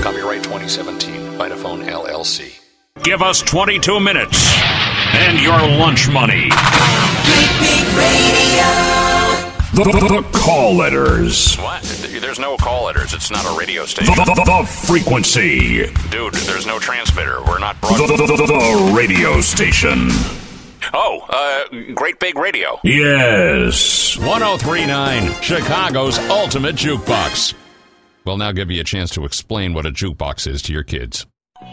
Copyright 2017, Vitaphone LLC. Give us 22 minutes and your lunch money. Great Big Radio. The call letters. What? There's no call letters. It's not a radio station. The frequency. Dude, there's no transmitter. We're not The radio station. Great Big Radio. Yes. 1039, Chicago's ultimate jukebox. We'll now give you a chance to explain what a jukebox is to your kids.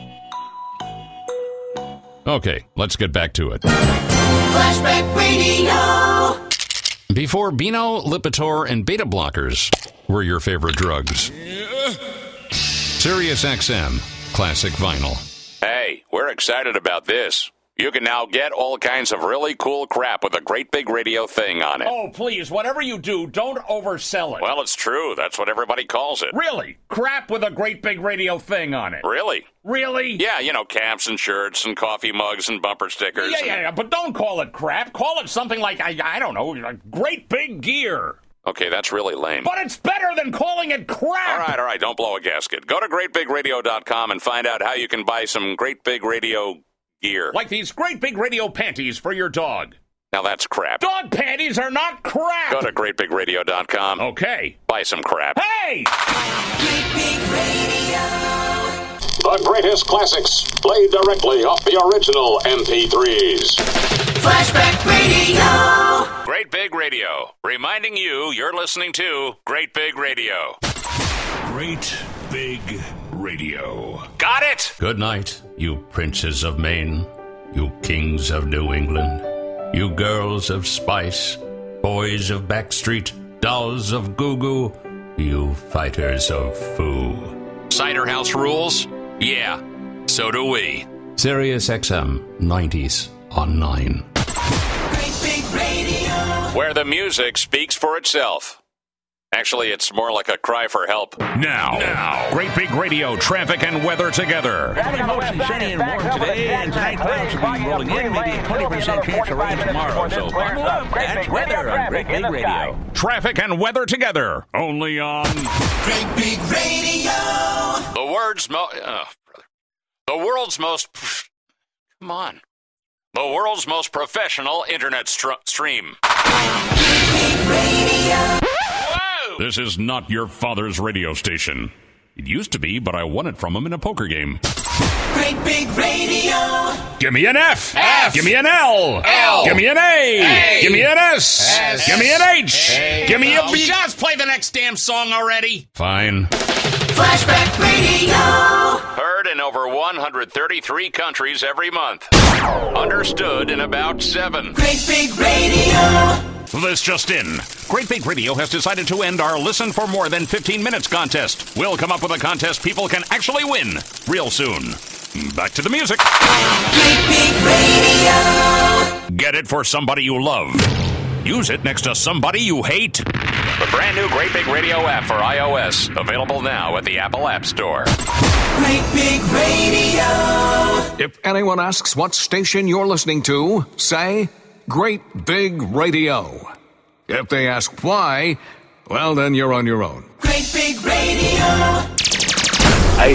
Okay, let's get back to it. Flashback Radio. Before Beano, Lipitor, and beta blockers were your favorite drugs. Sirius XM, classic vinyl. Hey, we're excited about this. You can now get all kinds of really cool crap with a Great Big Radio thing on it. Oh, please, whatever you do, don't oversell it. Well, it's true. That's what everybody calls it. Really? Crap with a Great Big Radio thing on it. Really? Really? Yeah, caps and shirts and coffee mugs and bumper stickers. Yeah, but don't call it crap. Call it something like, I don't know, like Great Big Gear. Okay, that's really lame. But it's better than calling it crap. All right, don't blow a gasket. Go to greatbigradio.com and find out how you can buy some Great Big Radio gear. Like these Great Big Radio panties for your dog. Now that's crap. Dog panties are not crap. Go to greatbigradio.com. Okay. Buy some crap. Hey! Great Big Radio. The greatest classics played directly off the original MP3s. Flashback Radio. Great Big Radio, reminding you you're listening to Great Big Radio. Great Big Radio. Got it? Good night, you princes of Maine, you kings of New England, you girls of Spice, boys of Backstreet, dolls of Goo Goo, you fighters of Foo. Cider House rules? Yeah, so do we. Sirius XM, 90s on 9. Great Big Radio. Where the music speaks for itself. Actually, it's more like a cry for help. Now. Great Big Radio, traffic and weather together. Mostly sunny and warm today, and tonight clouds will be rolling in, maybe a 20% chance of rain tomorrow. So buckle up. That's weather on Great Big Radio. Traffic and weather together, only on Great Big Radio. The world's most professional internet stream. Big Radio. This is not your father's radio station. It used to be, but I won it from him in a poker game. Great Big Radio. Give me an F. F. Give me an L. L. Give me an A. A. Give me an S. S. Give me an H. Give me a B. Just play the next damn song already. Fine. Flashback Radio. Heard in over 133 countries every month. Understood in about 7. Great Big Radio. This just in. Great Big Radio has decided to end our Listen for More Than 15 Minutes contest. We'll come up with a contest people can actually win real soon. Back to the music. Great Big Radio. Get it for somebody you love. Use it next to somebody you hate. The brand new Great Big Radio app for iOS. Available now at the Apple App Store. Great Big Radio. If anyone asks what station you're listening to, say Great Big Radio. If they ask why, well, then you're on your own. Great Big Radio. I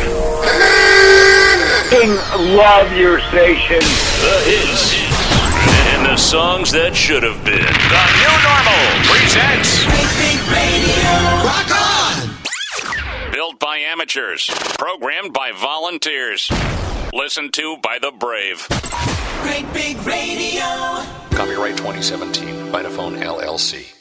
love your station. The hits and the songs that should have been. The New Normal presents Great Big Radio. Rock On! Built by amateurs. Programmed by volunteers. Listened to by the brave. Great Big Radio. Copyright 2017, Vitaphone LLC.